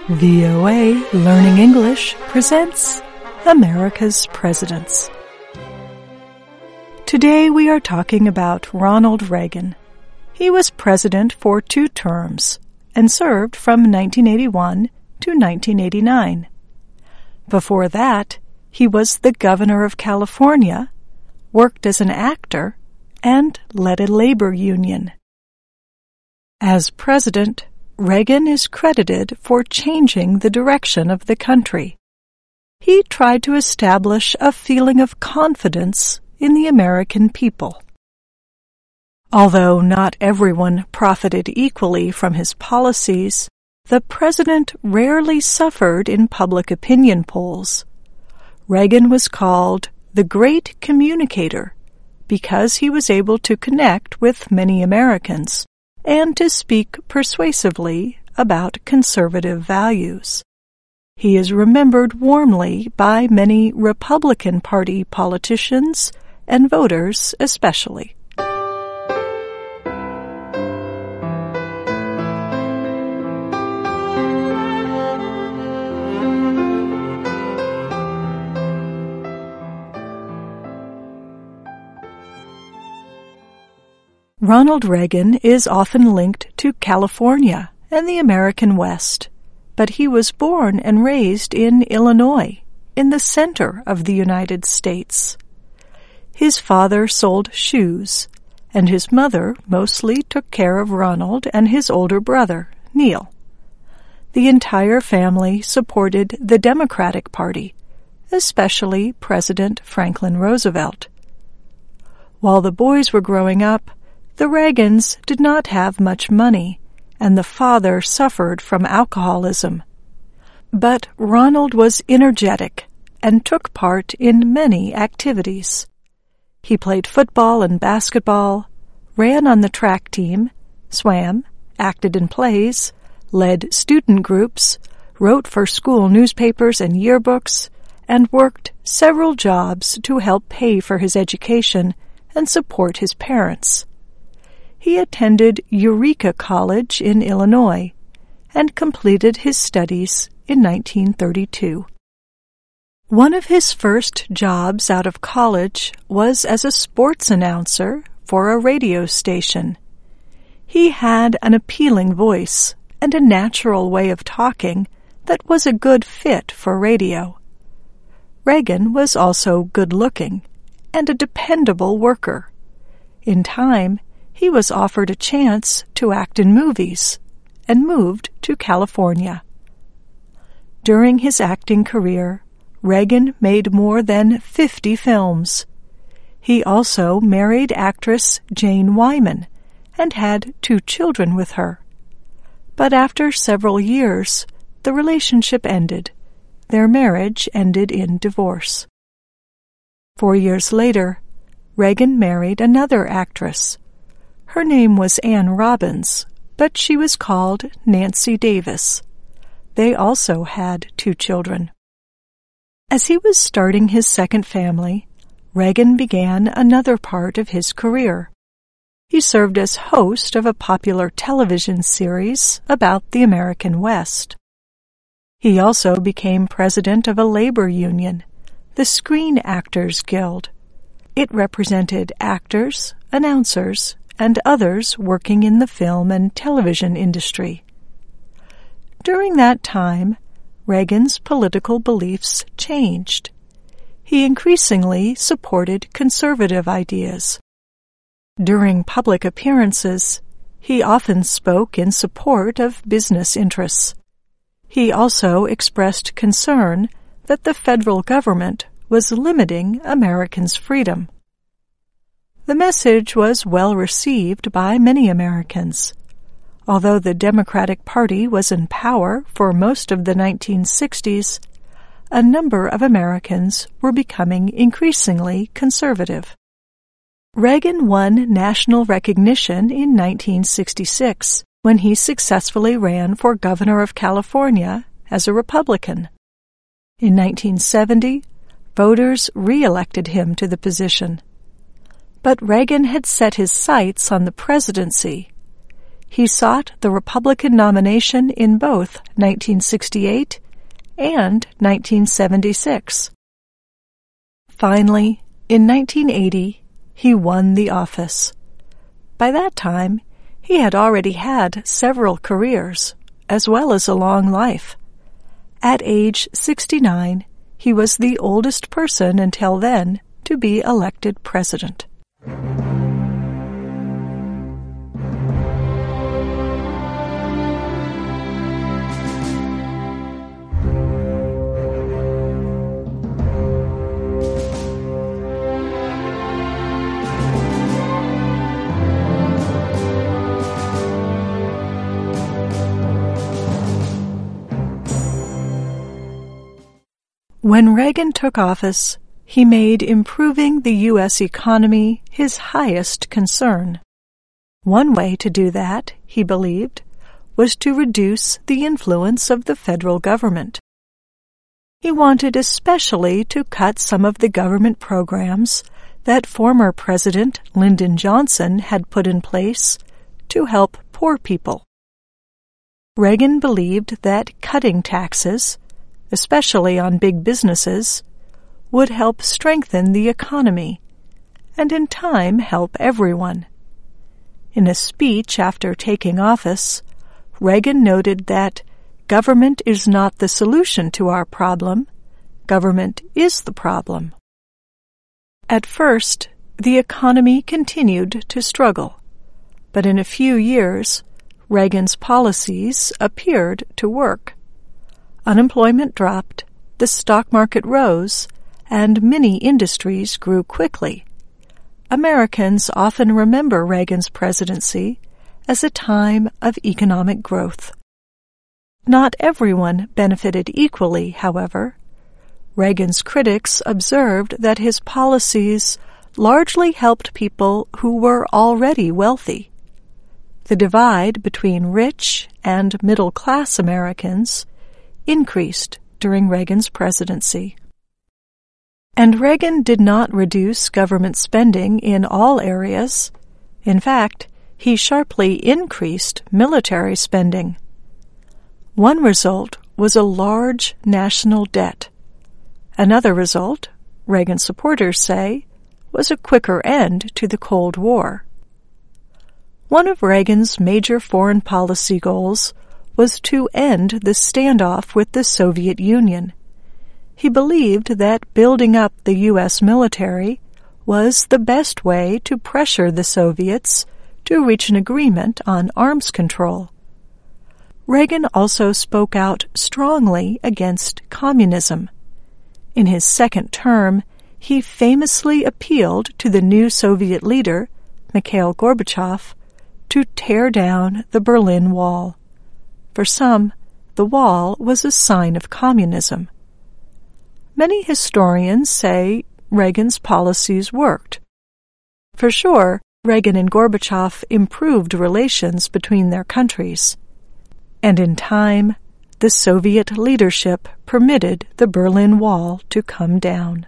VOA Learning English presents America's Presidents. Today we are talking about Ronald Reagan. He was president for 2 terms and served from 1981 to 1989. Before that, he was the governor of California, worked as an actor, and led a labor union. As president, Reagan is credited for changing the direction of the country. He tried to establish a feeling of confidence in the American people. Although not everyone profited equally from his policies, the president rarely suffered in public opinion polls. Reagan was called the Great Communicator because he was able to connect with many Americans and to speak persuasively about conservative values. He is remembered warmly by many Republican Party politicians and voters especially. Ronald Reagan is often linked to California and the American West, but he was born and raised in Illinois, in the center of the United States. His father sold shoes, and his mother mostly took care of Ronald and his older brother, Neil. The entire family supported the Democratic Party, especially President Franklin Roosevelt. While the boys were growing up, the Reagans did not have much money, and the father suffered from alcoholism. But Ronald was energetic and took part in many activities. He played football and basketball, ran on the track team, swam, acted in plays, led student groups, wrote for school newspapers and yearbooks, and worked several jobs to help pay for his education and support his parents. He attended Eureka College in Illinois and completed his studies in 1932. One of his first jobs out of college was as a sports announcer for a radio station. He had an appealing voice and a natural way of talking that was a good fit for radio. Reagan was also good-looking and a dependable worker. In time, he was offered a chance to act in movies and moved to California. During his acting career, Reagan made more than 50 films. He also married actress Jane Wyman and had 2 children with her. But after several years, the relationship ended. Their marriage ended in divorce. 4 years later, Reagan married another actress. Her name was Anne Robbins, but she was called Nancy Davis. They also had 2 children. As he was starting his second family, Reagan began another part of his career. He served as host of a popular television series about the American West. He also became president of a labor union, the Screen Actors Guild. It represented actors, announcers, and others working in the film and television industry. During that time, Reagan's political beliefs changed. He increasingly supported conservative ideas. During public appearances, he often spoke in support of business interests. He also expressed concern that the federal government was limiting Americans' freedom. The message was well received by many Americans. Although the Democratic Party was in power for most of the 1960s, a number of Americans were becoming increasingly conservative. Reagan won national recognition in 1966 when he successfully ran for governor of California as a Republican. In 1970, voters re-elected him to the position. But Reagan had set his sights on the presidency. he sought the Republican nomination in both 1968 and 1976. Finally, in 1980, he won the office. By that time, he had already had several careers, as well as a long life. At age 69, he was the oldest person until then to be elected president. When Reagan took office, he made improving the U.S. economy his highest concern. One way to do that, he believed, was to reduce the influence of the federal government. He wanted especially to cut some of the government programs that former President Lyndon Johnson had put in place to help poor people. Reagan believed that cutting taxes, especially on big businesses, would help strengthen the economy and in time help everyone. In a speech after taking office, Reagan noted that government is not the solution to our problem, government is the problem. At first, the economy continued to struggle, but in a few years, Reagan's policies appeared to work. Unemployment dropped, the stock market rose, and many industries grew quickly. Americans often remember Reagan's presidency as a time of economic growth. Not everyone benefited equally, however. Reagan's critics observed that his policies largely helped people who were already wealthy. The divide between rich and middle-class Americans increased during Reagan's presidency. And Reagan did not reduce government spending in all areas. In fact, he sharply increased military spending. One result was a large national debt. Another result, Reagan supporters say, was a quicker end to the Cold War. One of Reagan's major foreign policy goals was to end the standoff with the Soviet Union. He believed that building up the U.S. military was the best way to pressure the Soviets to reach an agreement on arms control. Reagan also spoke out strongly against communism. In his second term, he famously appealed to the new Soviet leader, Mikhail Gorbachev, to tear down the Berlin Wall. For some, the wall was a sign of communism. Many historians say Reagan's policies worked. For sure, Reagan and Gorbachev improved relations between their countries. And in time, the Soviet leadership permitted the Berlin Wall to come down.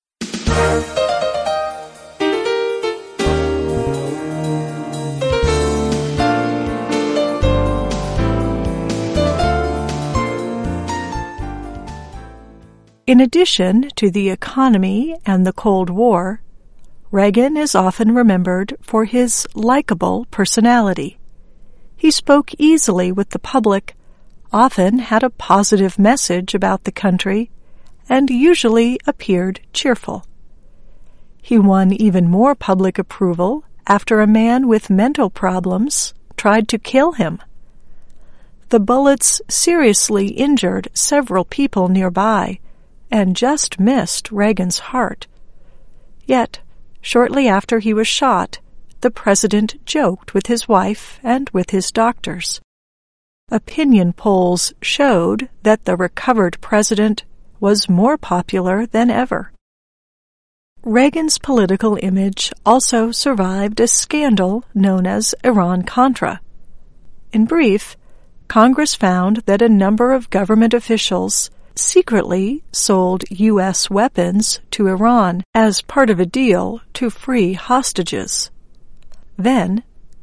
In addition to the economy and the Cold War, Reagan is often remembered for his likable personality. He spoke easily with the public, often had a positive message about the country, and usually appeared cheerful. He won even more public approval after a man with mental problems tried to kill him. The bullets seriously injured several people nearby and just missed Reagan's heart. Yet, shortly after he was shot, the president joked with his wife and with his doctors. Opinion polls showed that the recovered president was more popular than ever. Reagan's political image also survived a scandal known as Iran-Contra. In brief, Congress found that a number of government officials secretly sold U.S. weapons to Iran as part of a deal to free hostages. Then,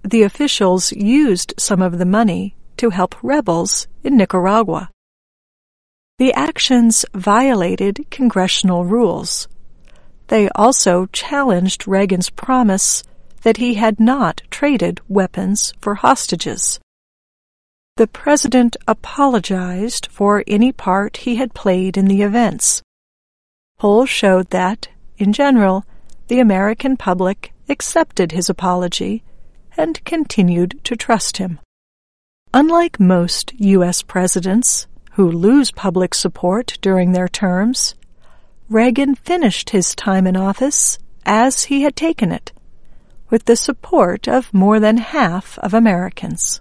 the officials used some of the money to help rebels in Nicaragua. The actions violated congressional rules. They also challenged Reagan's promise that he had not traded weapons for hostages. The president apologized for any part he had played in the events. Polls showed that, in general, the American public accepted his apology and continued to trust him. Unlike most U.S. presidents who lose public support during their terms, Reagan finished his time in office as he had taken it, with the support of more than half of Americans.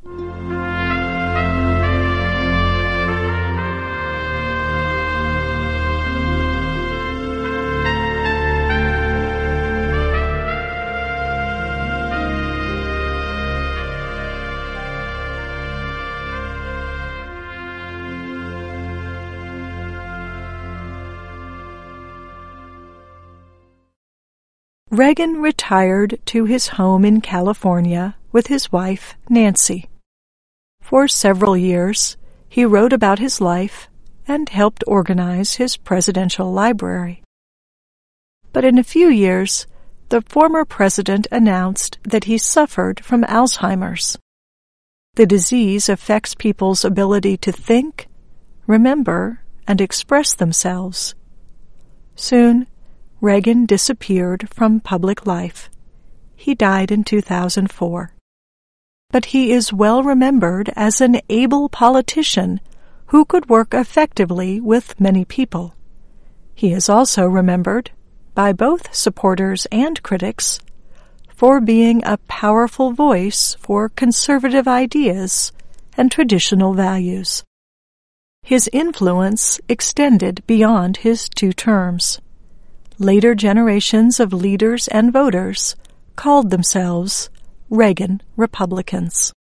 Reagan retired to his home in California with his wife, Nancy. For several years, he wrote about his life and helped organize his presidential library. But in a few years, the former president announced that he suffered from Alzheimer's. The disease affects people's ability to think, remember, and express themselves. Soon, Reagan disappeared from public life. He died in 2004. But he is well remembered as an able politician who could work effectively with many people. He is also remembered, by both supporters and critics, for being a powerful voice for conservative ideas and traditional values. His influence extended beyond his 2 terms. Later generations of leaders and voters called themselves Reagan Republicans.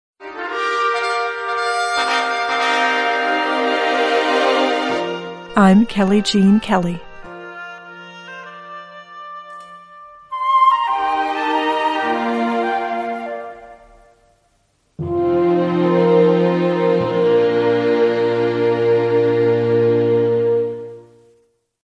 I'm Kelly Jean Kelly.